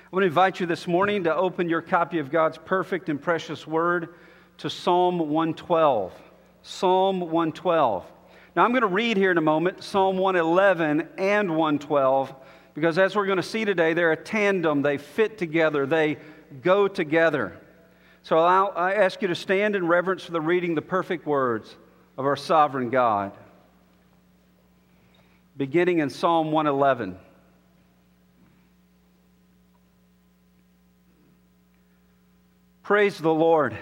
I want to invite you this morning to open your copy of God's perfect and precious word to Psalm 112. Psalm 112. Now I'm going to read here in a moment Psalm 111 and 112 because as we're going to see today, they're a tandem. They fit together. They go together. So I ask you to stand in reverence for the reading the perfect words of our sovereign God. Beginning in Psalm 111. Praise the Lord.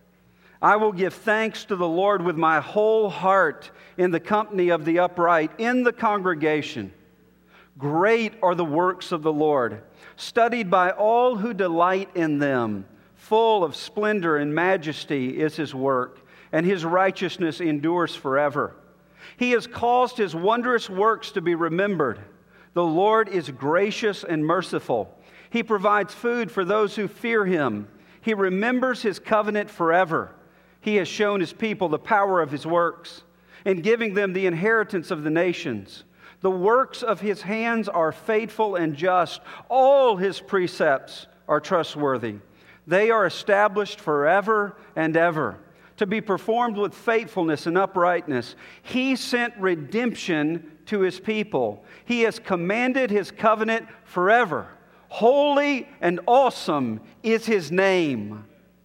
I will give thanks to the Lord with my whole heart in the company of the upright, in the congregation. Great are the works of the Lord, studied by all who delight in them. Full of splendor and majesty is His work, and His righteousness endures forever. He has caused His wondrous works to be remembered. The Lord is gracious and merciful. He provides food for those who fear Him. He remembers His covenant forever. He has shown His people the power of His works, in giving them the inheritance of the nations. The works of His hands are faithful and just. All His precepts are trustworthy. They are established forever and ever, to be performed with faithfulness and uprightness. He sent redemption to His people. He has commanded His covenant forever. Holy and awesome is His name.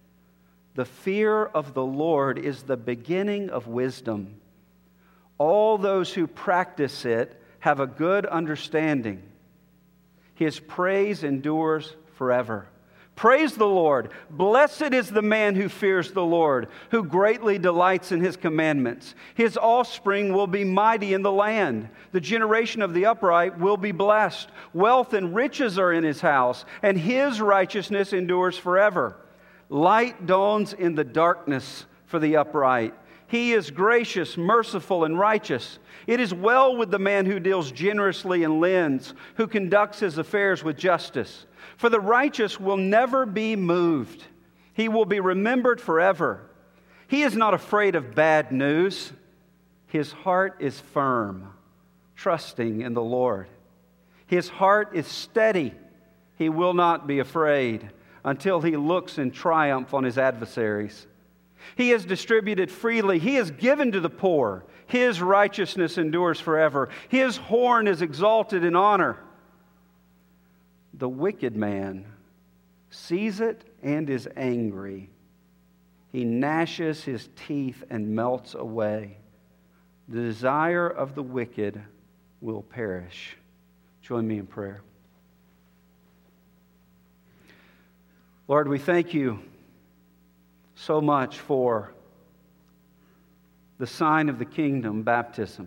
The fear of the Lord is the beginning of wisdom. All those who practice it have a good understanding. His praise endures forever. Praise the Lord. Blessed is the man who fears the Lord, who greatly delights in His commandments. His offspring will be mighty in the land. The generation of the upright will be blessed. Wealth and riches are in His house, and His righteousness endures forever. Light dawns in the darkness for the upright. He is gracious, merciful, and righteous. It is well with the man who deals generously and lends, who conducts his affairs with justice. For the righteous will never be moved. He will be remembered forever. He is not afraid of bad news. His heart is firm, trusting in the Lord. His heart is steady. He will not be afraid until he looks in triumph on his adversaries. He has distributed freely. He has given to the poor. His righteousness endures forever. His horn is exalted in honor. The wicked man sees it and is angry. He gnashes his teeth and melts away. The desire of the wicked will perish. Join me in prayer. Lord, we thank You so much for the sign of the kingdom, baptism.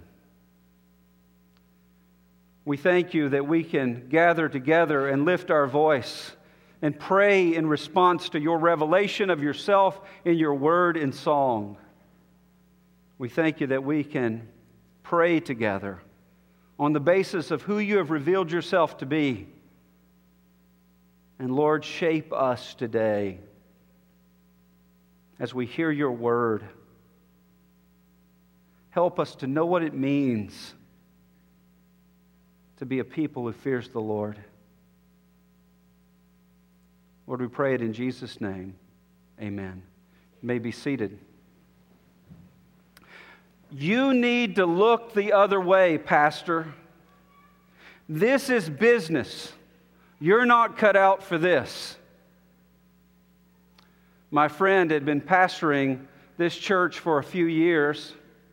We thank You that we can gather together and lift our voice and pray in response to Your revelation of Yourself in Your word and song. We thank You that we can pray together on the basis of who You have revealed Yourself to be. And Lord, shape us today as we hear Your word. Help us to know what it means to be a people who fears the Lord. Lord, we pray it in Jesus' name. Amen. You may be seated. You need to look the other way, Pastor. This is business. You're not cut out for this. My friend had been pastoring this church for a few years.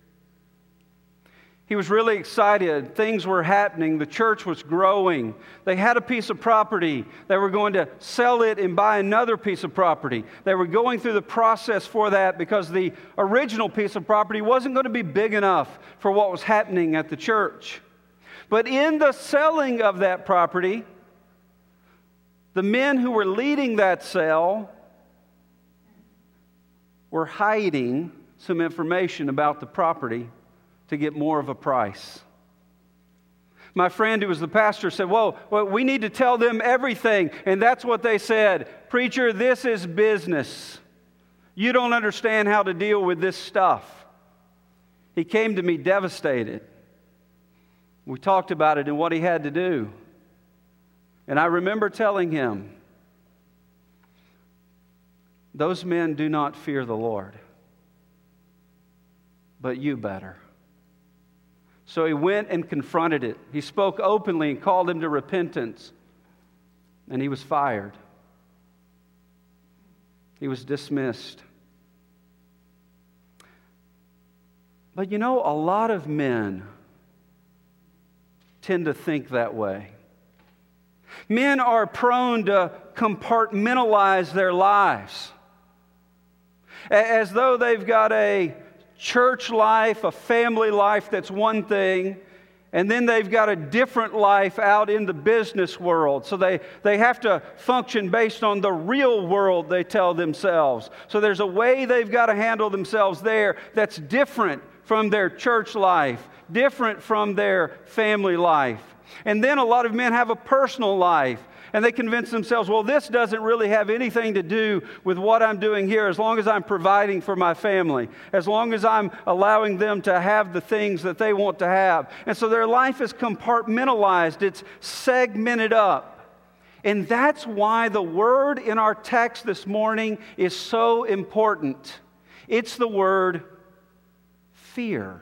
He was really excited. Things were happening. The church was growing. They had a piece of property. They were going to sell it and buy another piece of property. They were going through the process for that because the original piece of property wasn't going to be big enough for what was happening at the church. But in the selling of that property, the men who were leading that sale were hiding some information about the property to get more of a price. My friend who was the pastor said, well, we need to tell them everything. And that's what they said. Preacher, this is business. You don't understand how to deal with this stuff. He came to me devastated. We talked about it and what he had to do. And I remember telling him, those men do not fear the Lord, but you better. So he went and confronted it. He spoke openly and called him to repentance. And he was fired. He was dismissed. But you know, a lot of men tend to think that way. Men are prone to compartmentalize their lives, as though they've got a church life, a family life that's one thing, and then they've got a different life out in the business world. So they have to function based on the real world, they tell themselves. So there's a way they've got to handle themselves there that's different from their church life, different from their family life. And then a lot of men have a personal life, and they convince themselves, well, this doesn't really have anything to do with what I'm doing here, as long as I'm providing for my family, as long as I'm allowing them to have the things that they want to have. And so their life is compartmentalized, it's segmented up. And that's why the word in our text this morning is so important. It's the word fear.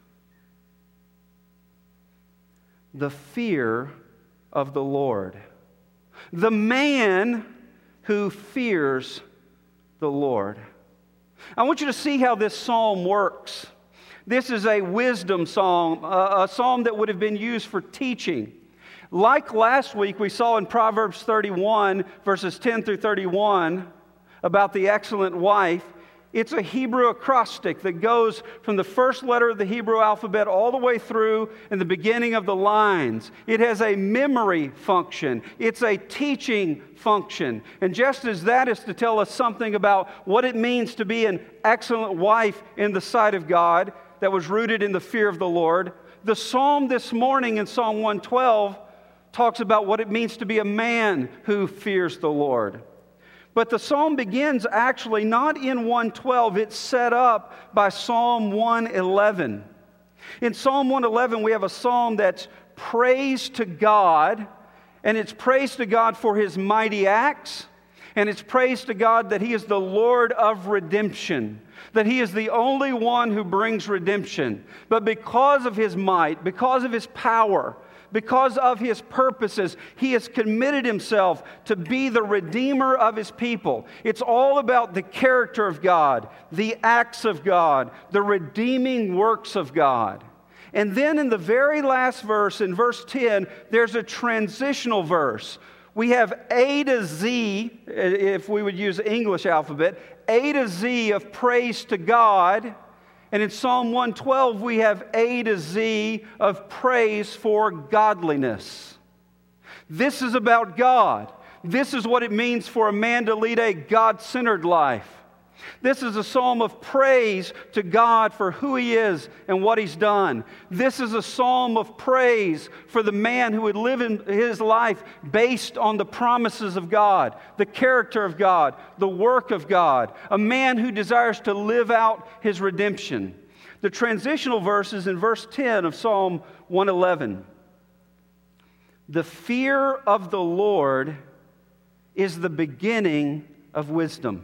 The fear of the Lord. The man who fears the Lord. I want you to see how this psalm works. This is a wisdom psalm, a psalm that would have been used for teaching. Like last week, we saw in Proverbs 31, verses 10 through 31, about the excellent wife. It's a Hebrew acrostic that goes from the first letter of the Hebrew alphabet all the way through in the beginning of the lines. It has a memory function. It's a teaching function. And just as that is to tell us something about what it means to be an excellent wife in the sight of God that was rooted in the fear of the Lord, the psalm this morning in Psalm 112 talks about what it means to be a man who fears the Lord. But the psalm begins actually not in 112. It's set up by Psalm 111. In Psalm 111, we have a psalm that's praise to God, and it's praise to God for His mighty acts, and it's praise to God that He is the Lord of redemption, that He is the only one who brings redemption. But because of His might, because of His power, because of His purposes, He has committed Himself to be the Redeemer of His people. It's all about the character of God, the acts of God, the redeeming works of God. And then in the very last verse, in verse 10, there's a transitional verse. We have A to Z, if we would use the English alphabet, A to Z of praise to God. And in Psalm 112, we have A to Z of praise for godliness. This is about God. This is what it means for a man to lead a God-centered life. This is a psalm of praise to God for who He is and what He's done. This is a psalm of praise for the man who would live in his life based on the promises of God, the character of God, the work of God, a man who desires to live out his redemption. The transitional verse is in verse 10 of Psalm 111. The fear of the Lord is the beginning of wisdom.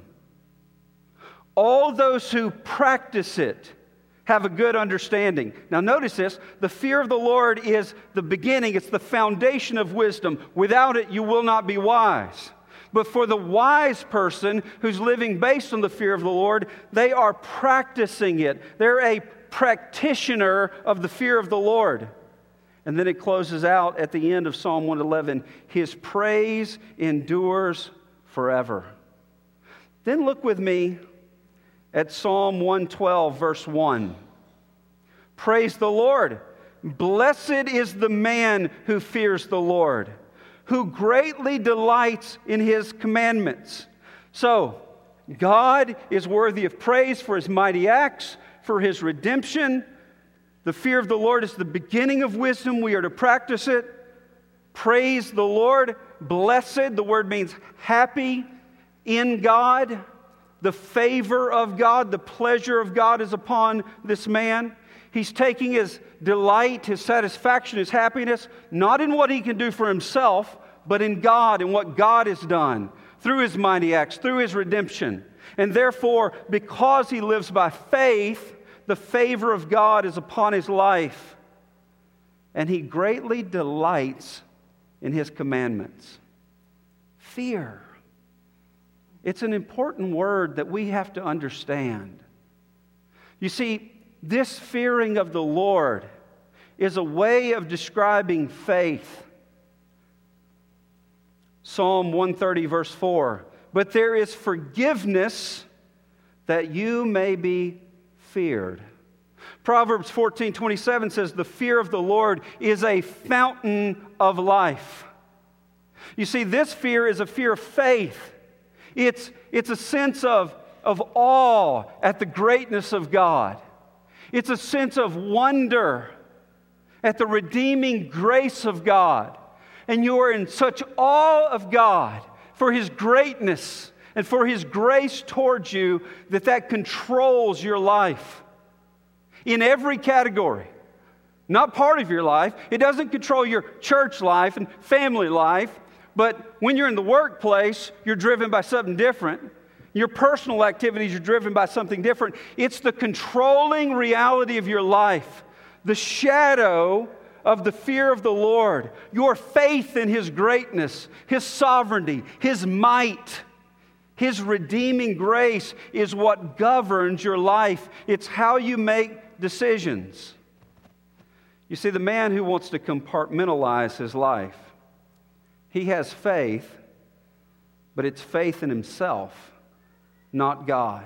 All those who practice it have a good understanding. Now notice this, the fear of the Lord is the beginning, it's the foundation of wisdom. Without it, you will not be wise. But for the wise person who's living based on the fear of the Lord, they are practicing it. They're a practitioner of the fear of the Lord. And then it closes out at the end of Psalm 111, His praise endures forever. Then look with me at Psalm 112, verse 1. Praise the Lord. Blessed is the man who fears the Lord, who greatly delights in His commandments. So, God is worthy of praise for His mighty acts, for His redemption. The fear of the Lord is the beginning of wisdom. We are to practice it. Praise the Lord. Blessed, the word means happy in God. The favor of God, the pleasure of God is upon this man. He's taking his delight, his satisfaction, his happiness, not in what he can do for himself, but in God and what God has done through His mighty acts, through His redemption. And therefore, because he lives by faith, the favor of God is upon his life. And he greatly delights in His commandments. Fear. It's an important word that we have to understand. You see, this fearing of the Lord is a way of describing faith. Psalm 130, verse 4. But there is forgiveness that you may be feared. Proverbs 14:27 says, the fear of the Lord is a fountain of life. You see, this fear is a fear of faith. It's a sense of awe at the greatness of God. It's a sense of wonder at the redeeming grace of God. And you are in such awe of God for His greatness and for His grace towards you that controls your life. In every category. Not part of your life. It doesn't control your church life and family life. But when you're in the workplace, you're driven by something different. Your personal activities, you're driven by something different. It's the controlling reality of your life. The shadow of the fear of the Lord. Your faith in His greatness, His sovereignty, His might, His redeeming grace is what governs your life. It's how you make decisions. You see, the man who wants to compartmentalize his life, he has faith, but it's faith in himself, not God.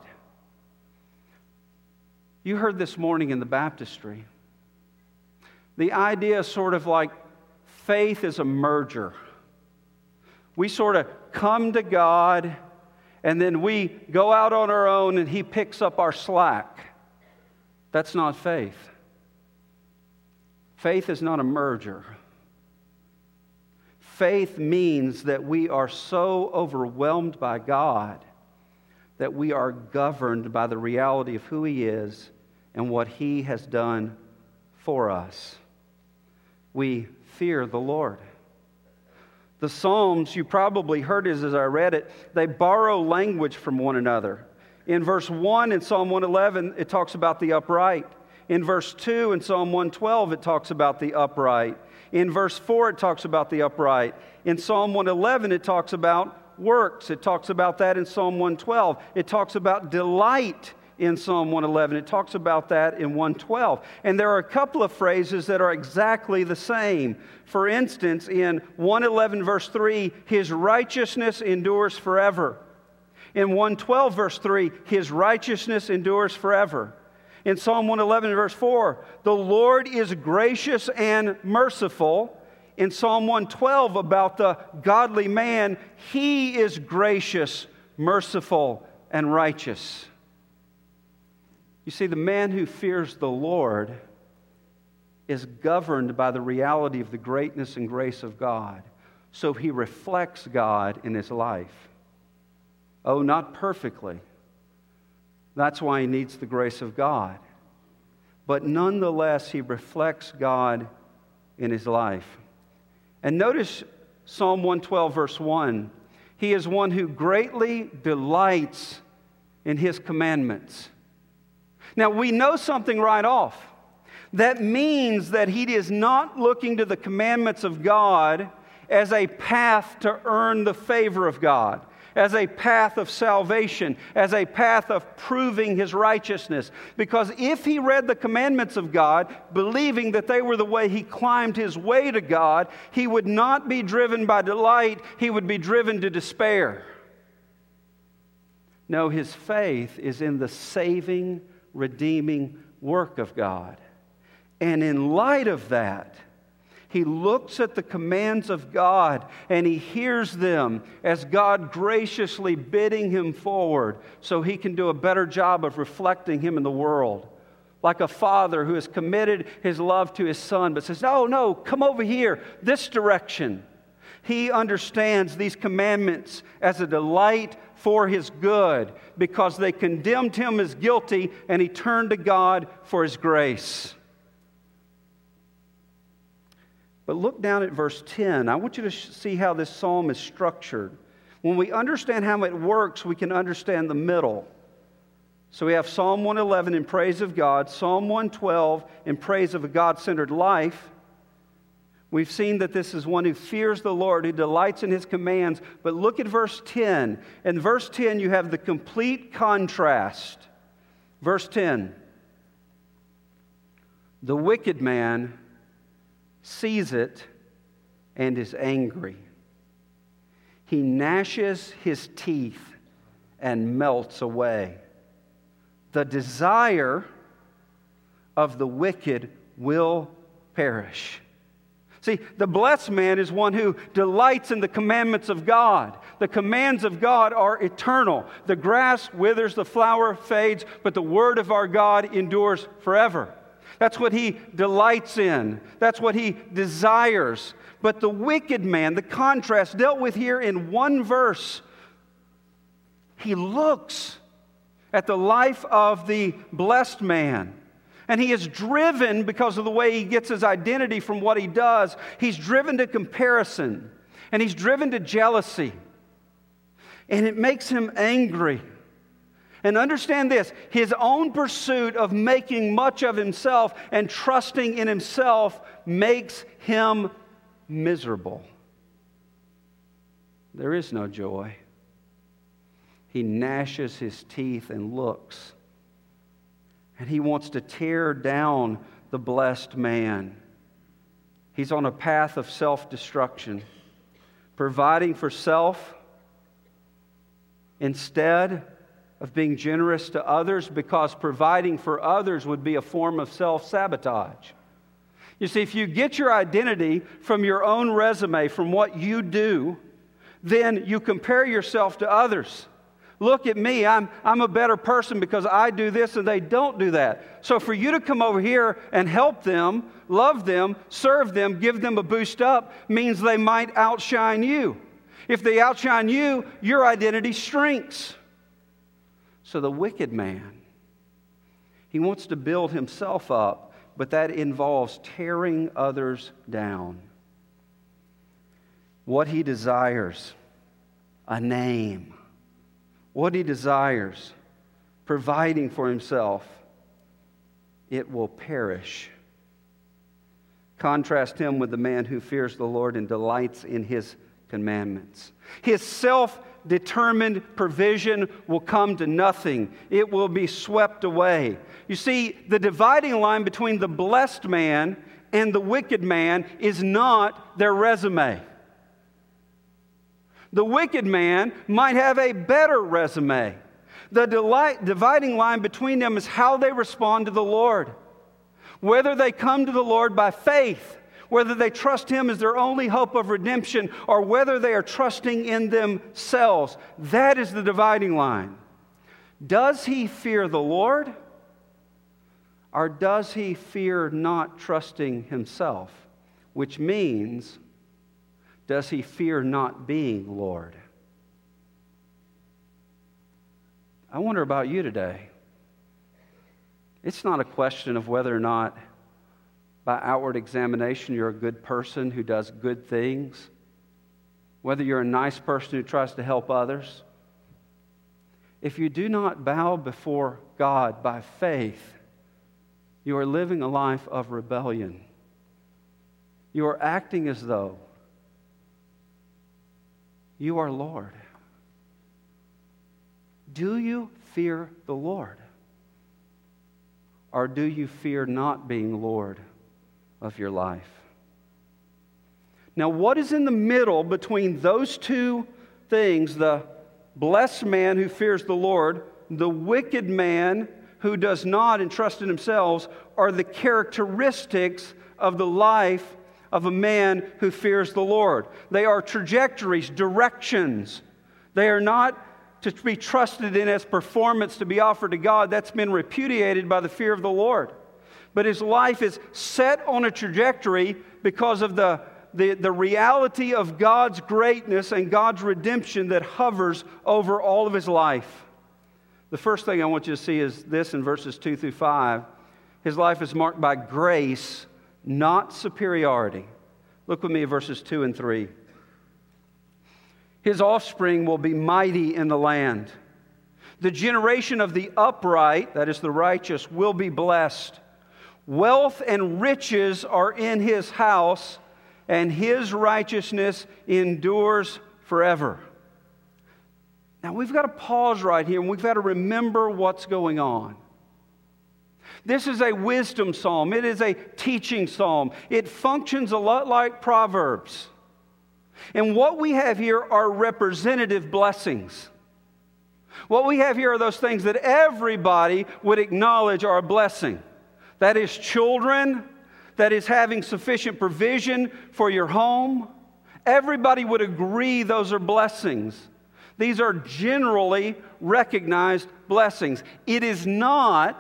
You heard this morning in the baptistry. The idea is sort of like faith is a merger. We sort of come to God, and then we go out on our own, and He picks up our slack. That's not faith. Faith is not a merger. Faith means that we are so overwhelmed by God that we are governed by the reality of who He is and what He has done for us. We fear the Lord. The Psalms, you probably heard it as I read it, they borrow language from one another. In verse 1 in Psalm 111, it talks about the upright. In verse 2 in Psalm 112, it talks about the upright. In verse 4, it talks about the upright. In Psalm 111, it talks about works. It talks about that in Psalm 112. It talks about delight in Psalm 111. It talks about that in 112. And there are a couple of phrases that are exactly the same. For instance, in 111 verse 3, His righteousness endures forever. In 112 verse 3, His righteousness endures forever. In Psalm 111 verse 4, the Lord is gracious and merciful. In Psalm 112 about the godly man, he is gracious, merciful, and righteous. You see, the man who fears the Lord is governed by the reality of the greatness and grace of God. So he reflects God in his life. Oh, not perfectly. That's why he needs the grace of God. But nonetheless, he reflects God in his life. And notice Psalm 112, verse 1. He is one who greatly delights in His commandments. Now, we know something right off. That means that he is not looking to the commandments of God as a path to earn the favor of God, as a path of salvation, as a path of proving his righteousness. Because if he read the commandments of God, believing that they were the way he climbed his way to God, he would not be driven by delight, he would be driven to despair. No, his faith is in the saving, redeeming work of God. And in light of that, he looks at the commands of God and he hears them as God graciously bidding him forward so he can do a better job of reflecting Him in the world. Like a father who has committed his love to his son but says, no, come over here, this direction. He understands these commandments as a delight for his good because they condemned him as guilty and he turned to God for His grace. But look down at verse 10. I want you to see how this psalm is structured. When we understand how it works, we can understand the middle. So we have Psalm 111 in praise of God, Psalm 112 in praise of a God-centered life. We've seen that this is one who fears the Lord, who delights in His commands. But look at verse 10. In verse 10, you have the complete contrast. Verse 10. The wicked man sees it and is angry. He gnashes his teeth and melts away. The desire of the wicked will perish. See, the blessed man is one who delights in the commandments of God. The commands of God are eternal. The grass withers, the flower fades, but the word of our God endures forever. That's what he delights in. That's what he desires. But the wicked man, the contrast dealt with here in one verse, he looks at the life of the blessed man. And he is driven, because of the way he gets his identity from what he does, he's driven to comparison. And he's driven to jealousy. And it makes him angry. And understand this, his own pursuit of making much of himself and trusting in himself makes him miserable. There is no joy. He gnashes his teeth and looks. And he wants to tear down the blessed man. He's on a path of self-destruction, providing for self instead of being generous to others, because providing for others would be a form of self-sabotage. You see, if you get your identity from your own resume, from what you do, then you compare yourself to others. Look at me, I'm a better person because I do this and they don't do that. So for you to come over here and help them, love them, serve them, give them a boost up, means they might outshine you. If they outshine you, your identity shrinks. So the wicked man, he wants to build himself up, but that involves tearing others down. What he desires, a name. What he desires, providing for himself, it will perish. Contrast him with the man who fears the Lord and delights in His commandments. His self-determined provision will come to nothing. It will be swept away. You see, the dividing line between the blessed man and the wicked man is not their resume. The wicked man might have a better resume. The dividing line between them is how they respond to the Lord. Whether they come to the Lord by faith, whether they trust Him as their only hope of redemption, or whether they are trusting in themselves. That is the dividing line. Does he fear the Lord, or does he fear not trusting himself? Which means, does he fear not being Lord? I wonder about you today. It's not a question of whether or not by outward examination you're a good person who does good things, whether you're a nice person who tries to help others. If you do not bow before God by faith, you are living a life of rebellion. You are acting as though you are Lord. Do you fear the Lord? Or do you fear not being Lord of your life? Now, what is in the middle between those two things, the blessed man who fears the Lord, the wicked man who does not entrust in themselves, are the characteristics of the life of a man who fears the Lord. They are trajectories, directions. They are not to be trusted in as performance to be offered to God. That's been repudiated by the fear of the Lord. But his life is set on a trajectory because of the reality of God's greatness and God's redemption that hovers over all of his life. The first thing I want you to see is this in verses 2 through 5. His life is marked by grace, not superiority. Look with me at verses 2 and 3. His offspring will be mighty in the land. The generation of the upright, that is the righteous, will be blessed. Wealth and riches are in his house, and his righteousness endures forever. Now we've got to pause right here, and we've got to remember what's going on. This is a wisdom psalm. It is a teaching psalm. It functions a lot like Proverbs. And what we have here are representative blessings. What we have here are those things that everybody would acknowledge are a blessing. That is children, that is having sufficient provision for your home. Everybody would agree those are blessings. These are generally recognized blessings. It is not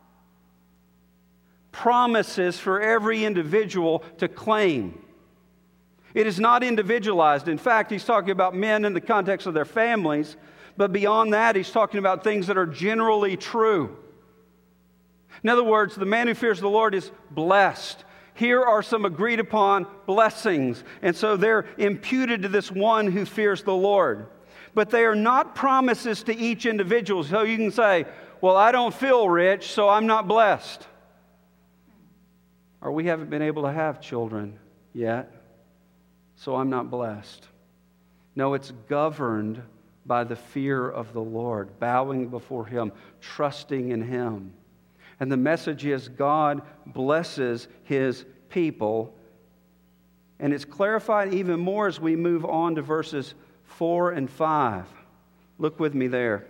promises for every individual to claim. It is not individualized. In fact, he's talking about men in the context of their families, but beyond that, he's talking about things that are generally true. In other words, the man who fears the Lord is blessed. Here are some agreed upon blessings, and so they're imputed to this one who fears the Lord. But they are not promises to each individual. So you can say, well, I don't feel rich, so I'm not blessed. Or we haven't been able to have children yet, so I'm not blessed. No, it's governed by the fear of the Lord, bowing before Him, trusting in Him. And the message is God blesses His people. And it's clarified even more as we move on to verses 4 and 5. Look with me there.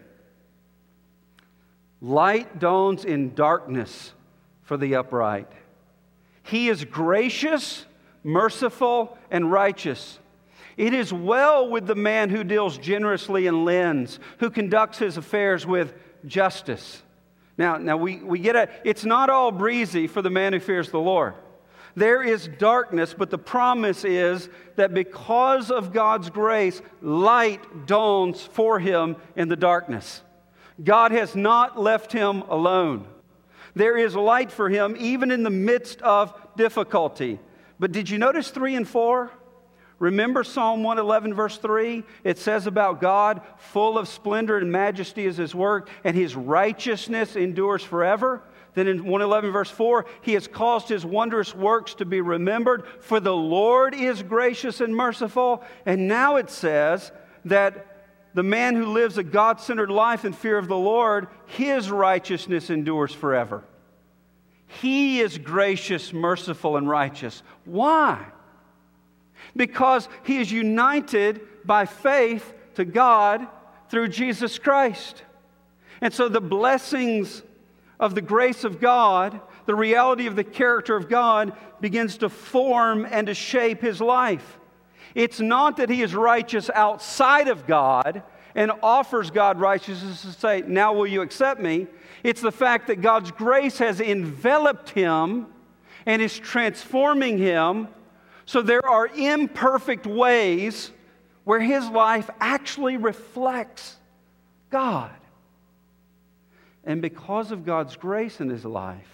Light dawns in darkness for the upright. He is gracious, merciful, and righteous. It is well with the man who deals generously and lends, who conducts his affairs with justice. Now we get it. It's not all breezy for the man who fears the Lord. There is darkness, but the promise is that because of God's grace, light dawns for him in the darkness. God has not left him alone. There is light for him even in the midst of difficulty. But did you notice 3 and 4? Remember Psalm 111 verse 3? It says about God, full of splendor and majesty is His work, and His righteousness endures forever. Then in 111 verse 4, He has caused His wondrous works to be remembered, for the Lord is gracious and merciful. And now it says that the man who lives a God-centered life in fear of the Lord, his righteousness endures forever. He is gracious, merciful, and righteous. Why? Because he is united by faith to God through Jesus Christ. And so the blessings of the grace of God, the reality of the character of God, begins to form and to shape his life. It's not that he is righteous outside of God and offers God righteousness to say, now will you accept me? It's the fact that God's grace has enveloped him and is transforming him. So there are imperfect ways where his life actually reflects God. And because of God's grace in his life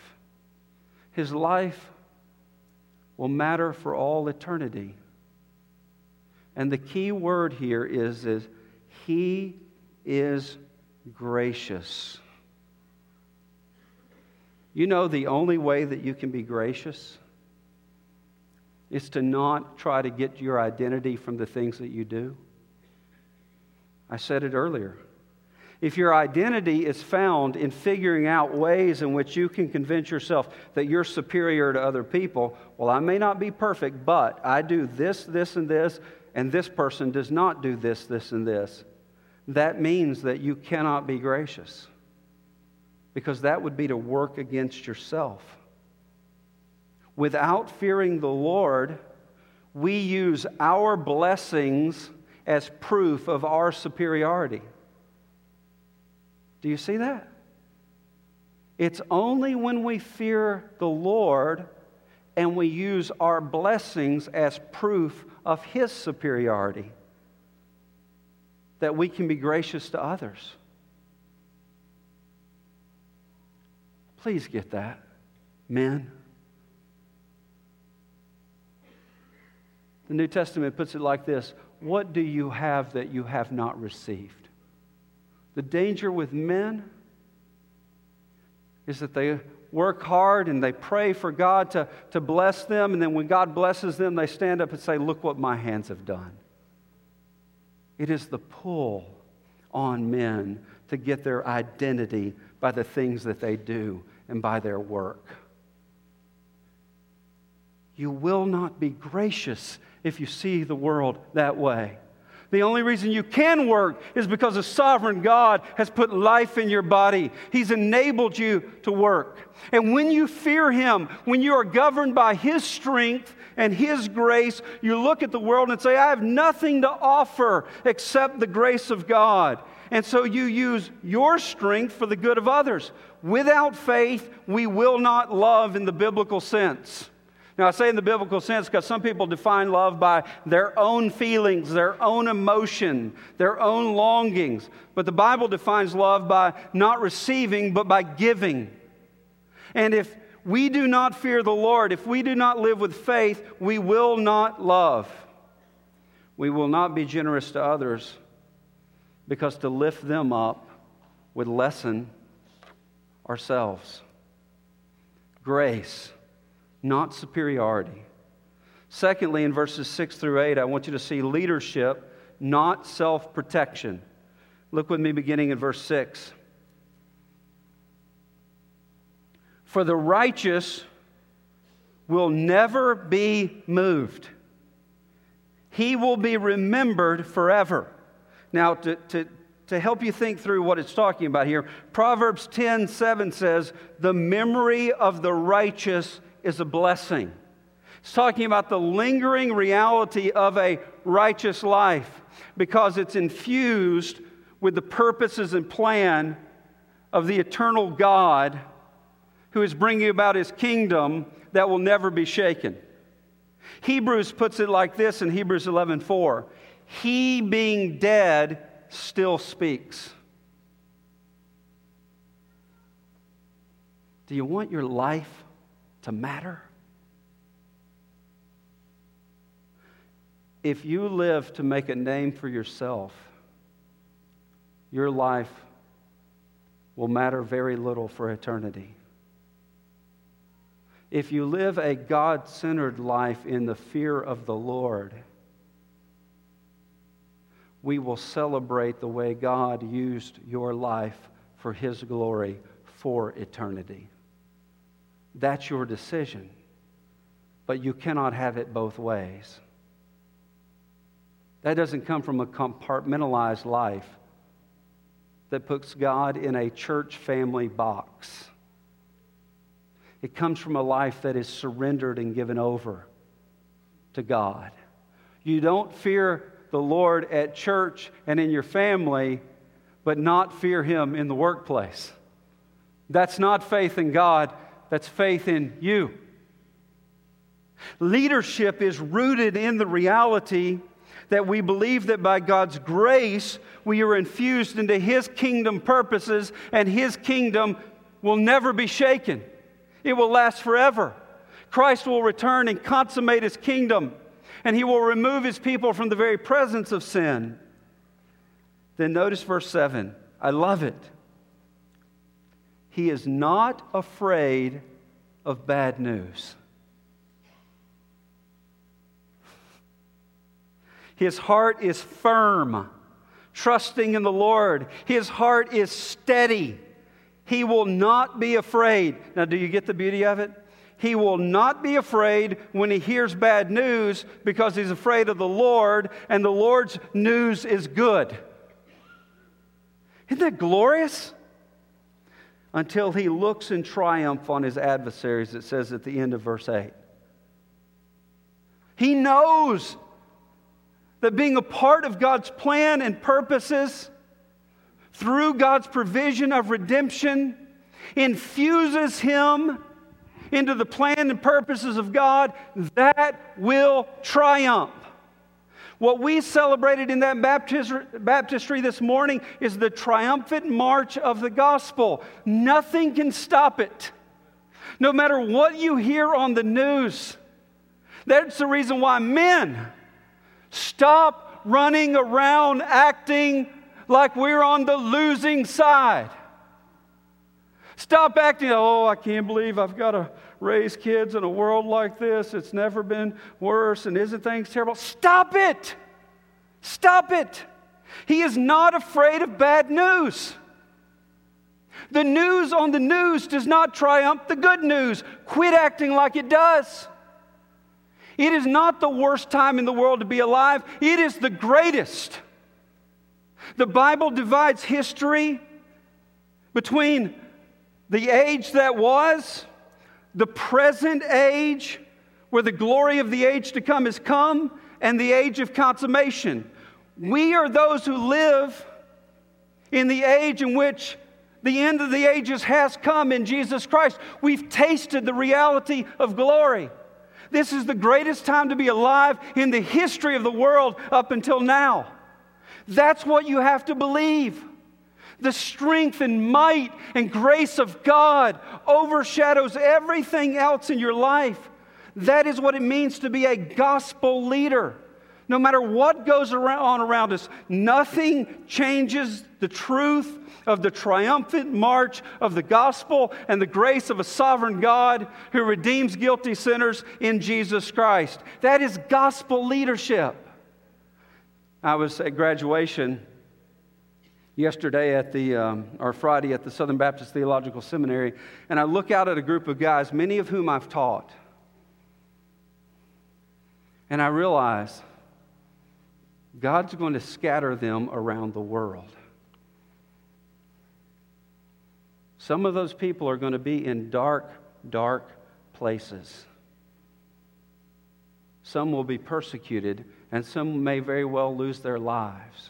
will matter for all eternity. And the key word here is He is gracious. You know, the only way that you can be gracious is to not try to get your identity from the things that you do. I said it earlier. If your identity is found in figuring out ways in which you can convince yourself that you're superior to other people, well, I may not be perfect, but I do this, this, and this person does not do this, this, and this. That means that you cannot be gracious, because that would be to work against yourself. Without fearing the Lord, we use our blessings as proof of our superiority. Do you see that? It's only when we fear the Lord and we use our blessings as proof of His superiority that we can be gracious to others. Please get that, men. The New Testament puts it like this: what do you have that you have not received? The danger with men is that they work hard and they pray for God to bless them, and then when God blesses them, they stand up and say, look what my hands have done. It is the pull on men to get their identity by the things that they do and by their work. You will not be gracious if you see the world that way. The only reason you can work is because a sovereign God has put life in your body. He's enabled you to work. And when you fear Him, when you are governed by His strength and His grace, you look at the world and say, I have nothing to offer except the grace of God. And so you use your strength for the good of others. Without faith, we will not love in the biblical sense. Now, I say in the biblical sense because some people define love by their own feelings, their own emotion, their own longings. But the Bible defines love by not receiving, but by giving. And if we do not fear the Lord, if we do not live with faith, we will not love. We will not be generous to others, because to lift them up would lessen ourselves. Grace, not superiority. Secondly, in verses 6 through 8, I want you to see leadership, not self-protection. Look with me beginning in verse 6. For the righteous will never be moved. He will be remembered forever. Now, to help you think through what it's talking about here, Proverbs 10:7 says, the memory of the righteous is a blessing. It's talking about the lingering reality of a righteous life because it's infused with the purposes and plan of the eternal God who is bringing about His kingdom that will never be shaken. Hebrews puts it like this in Hebrews 11:4. He being dead still speaks. Do you want your life to matter? If you live to make a name for yourself, your life will matter very little for eternity. If you live a God-centered life in the fear of the Lord, we will celebrate the way God used your life for His glory for eternity. That's your decision, but you cannot have it both ways. That doesn't come from a compartmentalized life that puts God in a church family box. It comes from a life that is surrendered and given over to God. You don't fear the Lord at church and in your family, but not fear Him in the workplace. That's not faith in God, that's faith in you. Leadership is rooted in the reality that we believe that by God's grace we are infused into His kingdom purposes, and His kingdom will never be shaken. It will last forever. Christ will return and consummate His kingdom, and He will remove His people from the very presence of sin. Then notice verse 7. I love it. He is not afraid of bad news. His heart is firm, trusting in the Lord. His heart is steady. He will not be afraid. Now, do you get the beauty of it? He will not be afraid when he hears bad news because he's afraid of the Lord, and the Lord's news is good. Isn't that glorious? Until he looks in triumph on his adversaries, it says at the end of verse 8. He knows that being a part of God's plan and purposes through God's provision of redemption infuses him into the plan and purposes of God, that will triumph. What we celebrated in that baptistry this morning is the triumphant march of the gospel. Nothing can stop it. No matter what you hear on the news. That's the reason why men Stop running around acting like we're on the losing side. Stop acting, I can't believe I've got to raise kids in a world like this. It's never been worse, and isn't things terrible? Stop it! Stop it! He is not afraid of bad news. The news on the news does not triumph the good news. Quit acting like it does. It is not the worst time in the world to be alive. It is the greatest. The Bible divides history between the age that was, the present age, where the glory of the age to come has come, and the age of consummation. We are those who live in the age in which the end of the ages has come in Jesus Christ. We've tasted the reality of glory. This is the greatest time to be alive in the history of the world up until now. That's what you have to believe. The strength and might and grace of God overshadows everything else in your life. That is what it means to be a gospel leader. No matter what goes on around us, nothing changes the truth of the triumphant march of the gospel and the grace of a sovereign God who redeems guilty sinners in Jesus Christ. That is gospel leadership. I was at graduation yesterday or Friday at the Southern Baptist Theological Seminary, and I look out at a group of guys, many of whom I've taught, and I realize God's going to scatter them around the world. Some of those people are going to be in dark, dark places. Some will be persecuted, and some may very well lose their lives.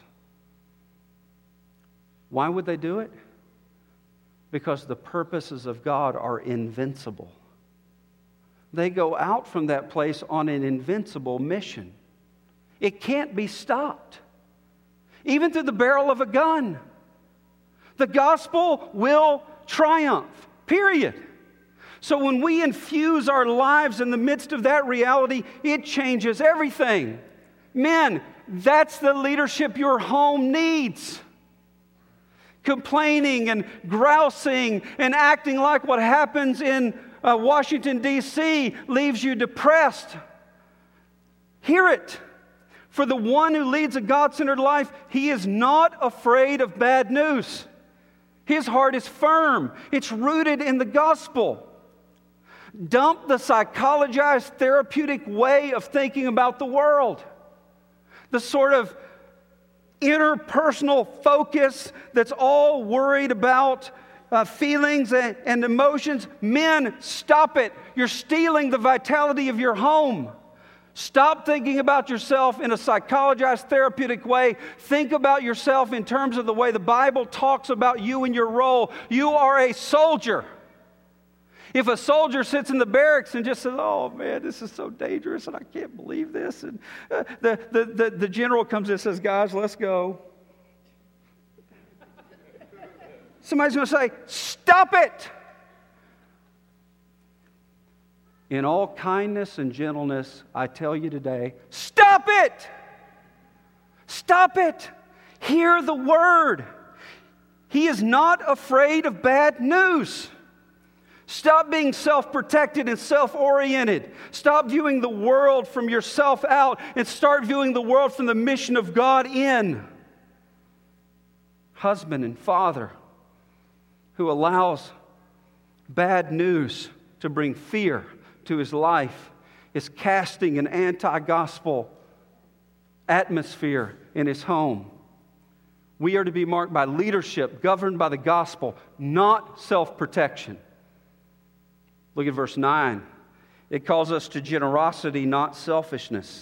Why would they do it? Because the purposes of God are invincible. They go out from that place on an invincible mission. It can't be stopped. Even through the barrel of a gun. The gospel will triumph. Period. So when we infuse our lives in the midst of that reality, it changes everything. Men, that's the leadership your home needs. Complaining and grousing and acting like what happens in Washington, D.C. leaves you depressed. Hear it. For the one who leads a God-centered life, he is not afraid of bad news. His heart is firm. It's rooted in the gospel. Dump the psychologized, therapeutic way of thinking about the world. The sort of interpersonal focus that's all worried about feelings and emotions. Men, stop it. You're stealing the vitality of your home. Stop thinking about yourself in a psychologized, therapeutic way. Think about yourself in terms of the way the Bible talks about you and your role. You are a soldier. If a soldier sits in the barracks and just says, "Oh man, this is so dangerous and I can't believe this," and the general comes in and says, "Guys, let's go." Somebody's going to say, "Stop it!" In all kindness and gentleness, I tell you today, stop it! Stop it! Hear the word. He is not afraid of bad news. Stop being self-protected and self-oriented. Stop viewing the world from yourself out and start viewing the world from the mission of God in. Husband and father who allows bad news to bring fear to his life is casting an anti-gospel atmosphere in his home. We are to be marked by leadership governed by the gospel, not self-protection. Look at verse 9. It calls us to generosity, not selfishness.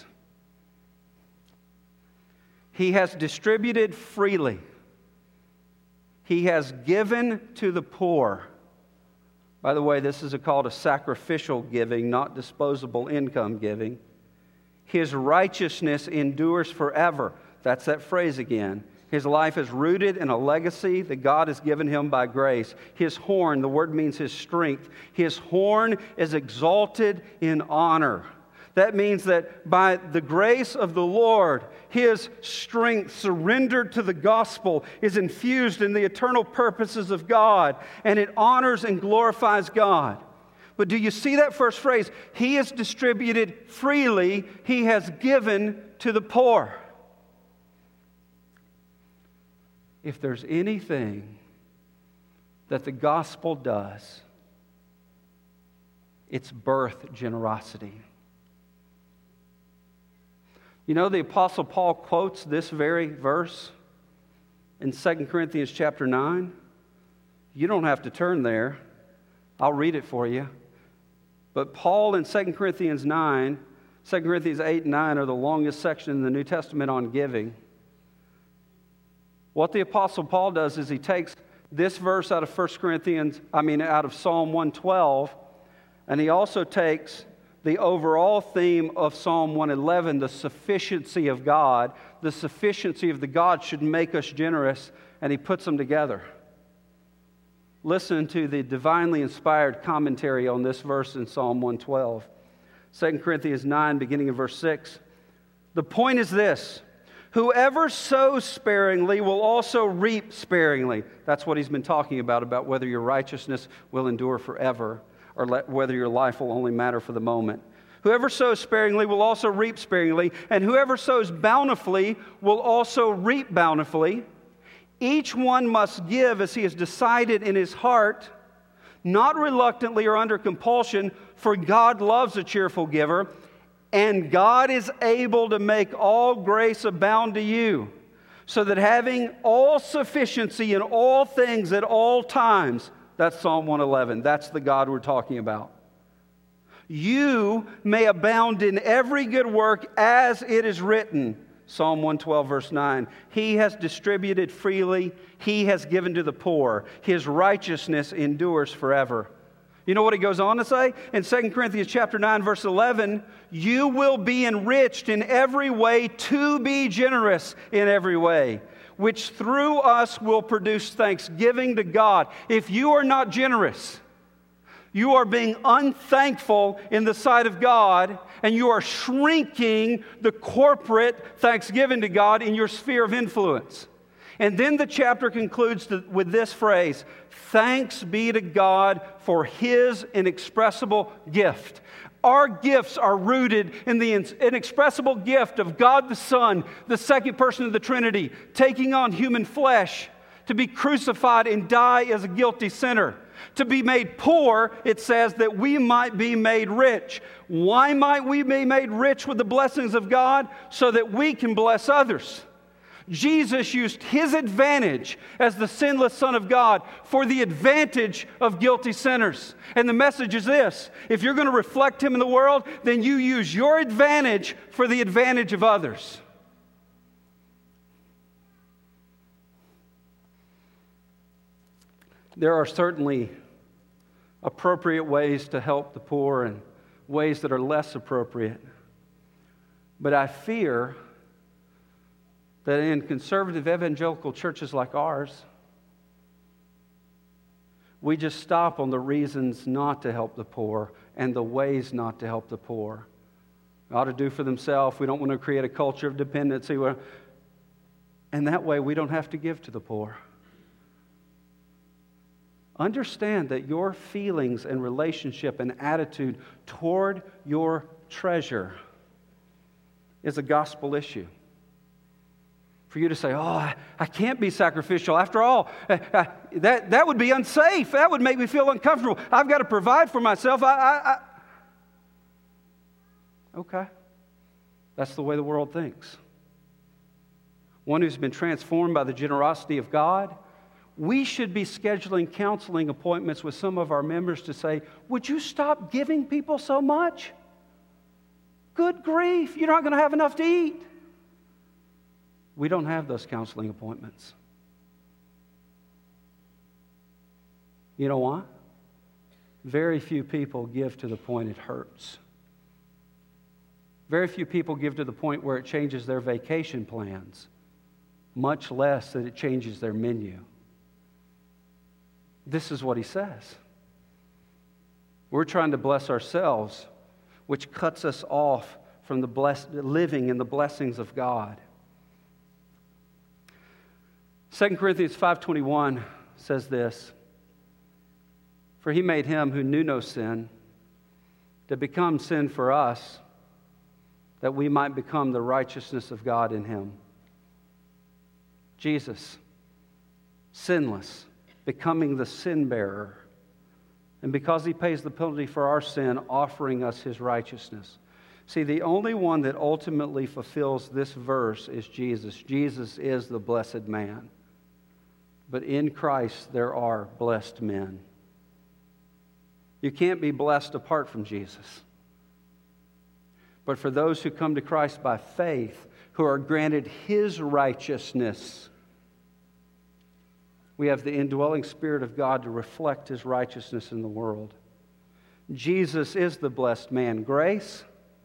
He has distributed freely. He has given to the poor. By the way, this is a call to sacrificial giving, not disposable income giving. His righteousness endures forever. That's that phrase again. His life is rooted in a legacy that God has given him by grace. His horn, the word means his strength. His horn is exalted in honor. That means that by the grace of the Lord, His strength surrendered to the gospel is infused in the eternal purposes of God, and it honors and glorifies God. But do you see that first phrase? He has distributed freely, He has given to the poor. If there's anything that the gospel does, it's birth generosity. You know, the Apostle Paul quotes this very verse in 2 Corinthians chapter 9. You don't have to turn there. I'll read it for you. But Paul in 2 Corinthians 9, 2 Corinthians 8 and 9 are the longest section in the New Testament on giving. What the Apostle Paul does is he takes this verse out of out of Psalm 112, and he also takes the overall theme of Psalm 111, the sufficiency of God. The sufficiency of the God should make us generous, and he puts them together. Listen to the divinely inspired commentary on this verse in Psalm 112. 2 Corinthians 9, beginning in verse 6. The point is this: whoever sows sparingly will also reap sparingly. That's what he's been talking about whether your righteousness will endure forever, or whether your life will only matter for the moment. Whoever sows sparingly will also reap sparingly, and whoever sows bountifully will also reap bountifully. Each one must give as he has decided in his heart, not reluctantly or under compulsion, for God loves a cheerful giver, and God is able to make all grace abound to you, so that having all sufficiency in all things at all times, that's Psalm 111. That's the God we're talking about. You may abound in every good work as it is written. Psalm 112, verse 9. He has distributed freely. He has given to the poor. His righteousness endures forever. You know what he goes on to say? In 2 Corinthians chapter 9, verse 11, you will be enriched in every way to be generous in every way, which through us will produce thanksgiving to God. If you are not generous, you are being unthankful in the sight of God, and you are shrinking the corporate thanksgiving to God in your sphere of influence. And then the chapter concludes with this phrase: thanks be to God for His inexpressible gift. Our gifts are rooted in the inexpressible gift of God the Son, the second person of the Trinity, taking on human flesh to be crucified and die as a guilty sinner. To be made poor, it says, that we might be made rich. Why might we be made rich with the blessings of God? So that we can bless others. Jesus used His advantage as the sinless Son of God for the advantage of guilty sinners. And the message is this: if you're going to reflect Him in the world, then you use your advantage for the advantage of others. There are certainly appropriate ways to help the poor and ways that are less appropriate. But I fear that in conservative evangelical churches like ours, we just stop on the reasons not to help the poor and the ways not to help the poor. Ought to do for themselves. We don't want to create a culture of dependency. And that way we don't have to give to the poor. Understand that your feelings and relationship and attitude toward your treasure is a gospel issue. For you to say, oh, I can't be sacrificial. After all, that would be unsafe. That would make me feel uncomfortable. I've got to provide for myself. Okay. That's the way the world thinks. One who's been transformed by the generosity of God, we should be scheduling counseling appointments with some of our members to say, would you stop giving people so much? Good grief, you're not going to have enough to eat. We don't have those counseling appointments. You know why? Very few people give to the point it hurts. Very few people give to the point where it changes their vacation plans, much less that it changes their menu. This is what he says. We're trying to bless ourselves. which cuts us off from living in the blessings of God. 2 Corinthians 5:21 says this, "For he made him who knew no sin to become sin for us, that we might become the righteousness of God in him." Jesus, sinless, becoming the sin bearer, and because he pays the penalty for our sin, offering us his righteousness. See, the only one that ultimately fulfills this verse is Jesus. Jesus is the blessed man. But in Christ there are blessed men. You can't be blessed apart from Jesus. But for those who come to Christ by faith, who are granted his righteousness, we have the indwelling Spirit of God to reflect his righteousness in the world. Jesus is the blessed man. Grace,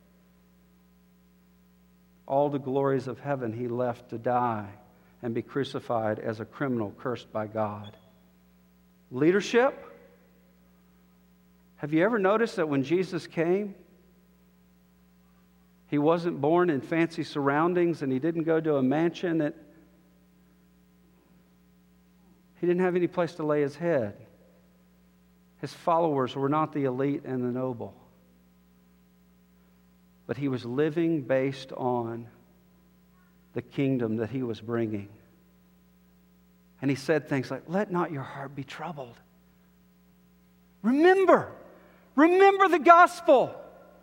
all the glories of heaven he left to die and be crucified as a criminal cursed by God. Leadership, have you ever noticed that when Jesus came, he wasn't born in fancy surroundings and he didn't go to a mansion that he didn't have any place to lay his head. His followers were not the elite and the noble. But he was living based on the kingdom that he was bringing. And he said things like, "Let not your heart be troubled. Remember the gospel."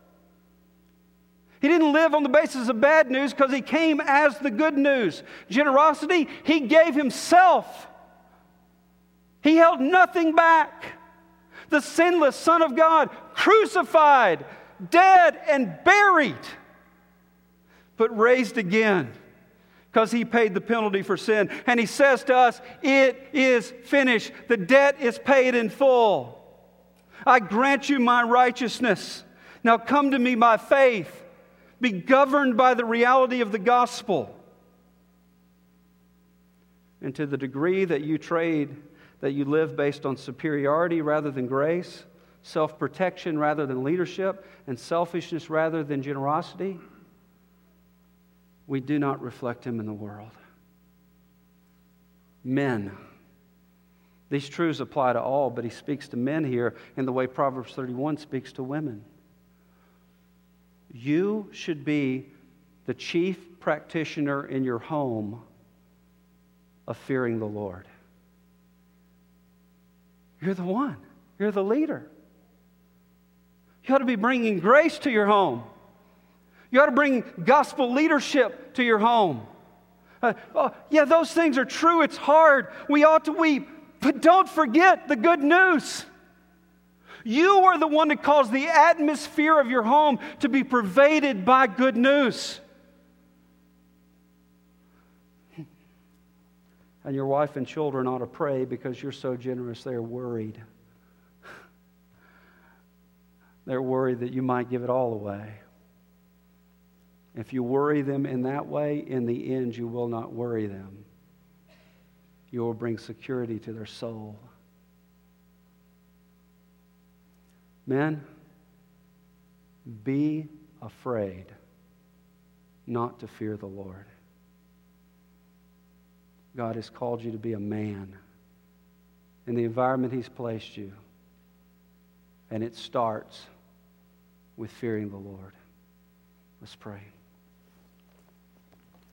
He didn't live on the basis of bad news because he came as the good news. Generosity, he gave himself. He held nothing back. The sinless Son of God, crucified, dead, and buried, but raised again because he paid the penalty for sin. And he says to us, "It is finished. The debt is paid in full. I grant you my righteousness. Now come to me by faith. Be governed by the reality of the gospel." And to the degree that you live based on superiority rather than grace, self-protection rather than leadership, and selfishness rather than generosity, we do not reflect him in the world. Men. These truths apply to all, but he speaks to men here in the way Proverbs 31 speaks to women. You should be the chief practitioner in your home of fearing the Lord. You're the one. You're the leader. You ought to be bringing grace to your home. You ought to bring gospel leadership to your home. Those things are true. It's hard. We ought to weep. But don't forget the good news. You are the one that caused the atmosphere of your home to be pervaded by good news. And your wife and children ought to pray because you're so generous, they're worried. They're worried that you might give it all away. If you worry them in that way, in the end, you will not worry them. You will bring security to their soul. Men, be afraid not to fear the Lord. God has called you to be a man in the environment he's placed you. And it starts with fearing the Lord. Let's pray.